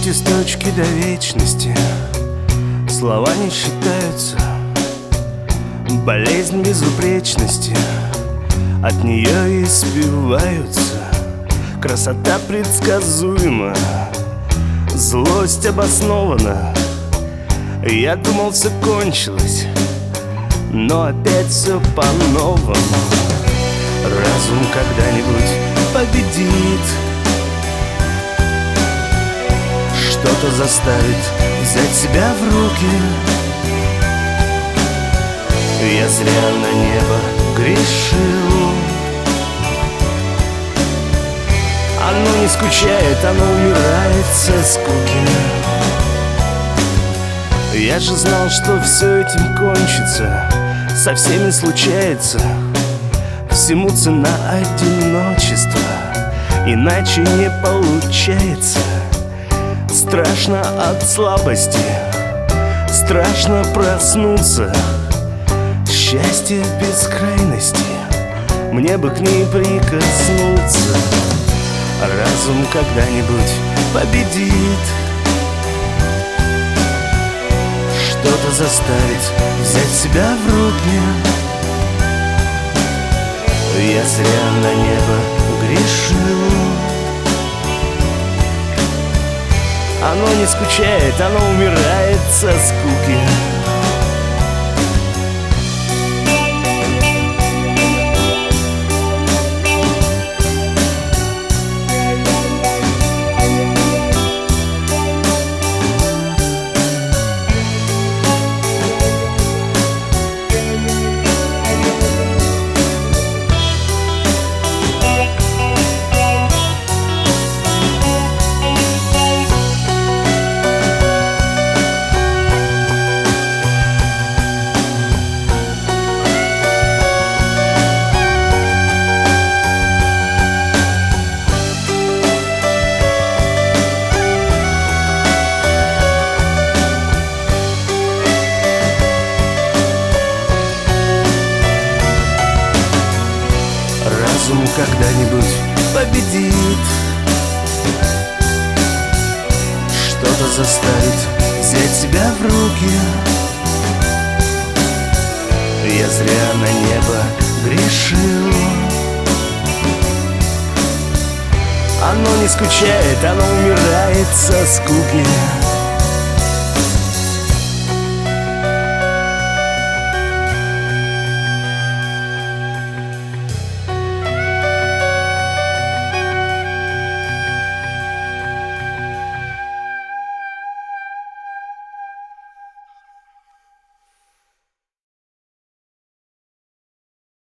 пути с точки до вечности. Слова не считаются, болезнь безупречности, от нее испиваются. Красота предсказуема, злость обоснована. Я думал, все кончилось, но опять все по-новому. Разум когда-нибудь победит, что-то заставит взять себя в руки. Я зря на небо грешил. Оно не скучает, оно умирает со скуки. Я же знал, что все этим кончится, со всеми случается. Всему цена одиночества, иначе не получается. Страшно от слабости, страшно проснуться. Счастье в бескрайности, мне бы к ней прикоснуться. Разум когда-нибудь победит, что-то заставит взять себя в руки. Я зря на небо грешил. Оно не скучает, оно умирает со скуки. Разум когда-нибудь победит, что-то заставит взять себя в руки. Я зря на небо грешил. Оно не скучает, оно умирает со скуки.